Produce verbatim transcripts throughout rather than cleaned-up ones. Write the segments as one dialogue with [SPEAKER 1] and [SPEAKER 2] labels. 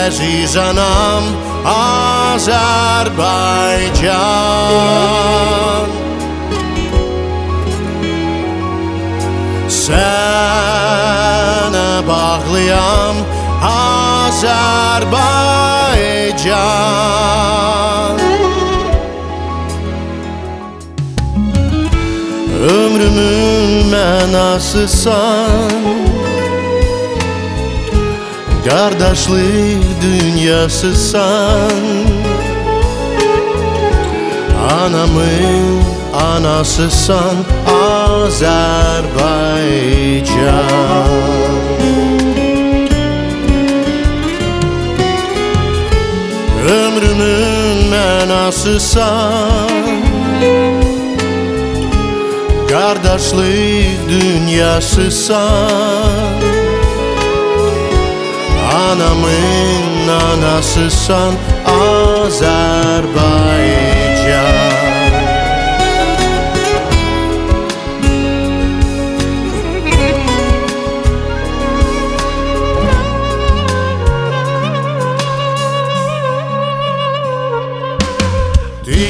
[SPEAKER 1] Azərbaycanam, Azərbaycan. Sənə bağlıyam, Azərbaycan. Ömrümün mənasısan, qardaşlıq dünyasısan. Anamın anasısan, Azərbaycan. Ömrümün mənasısan, qardaşlıq dünyasısan. Anamın anasısan, Azərbaycan. Ты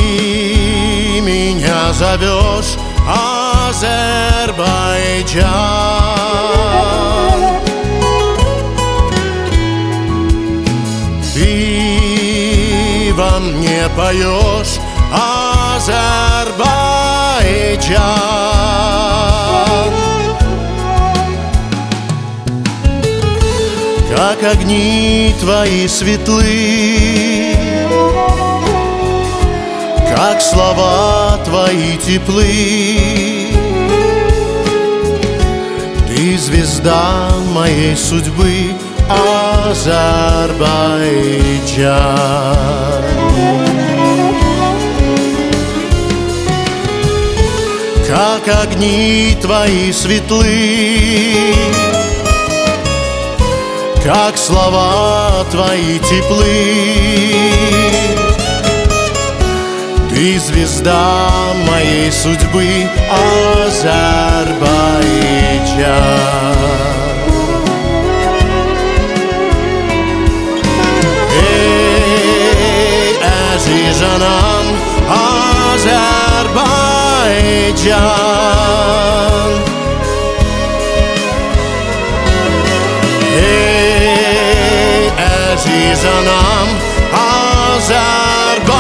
[SPEAKER 1] меня зовешь, Азербайджан. Ты во мне поешь, Азербайджан. Как огни твои светлы, как слова твои теплы. Ты звезда моей судьбы, Азербайджан. Как огни твои светлы, как слова твои теплы. Ты звезда моей судьбы, Азербайджан. Эй, Азербайджанам, Азербайджан. Эй, Азербайджанам, Азербайджан.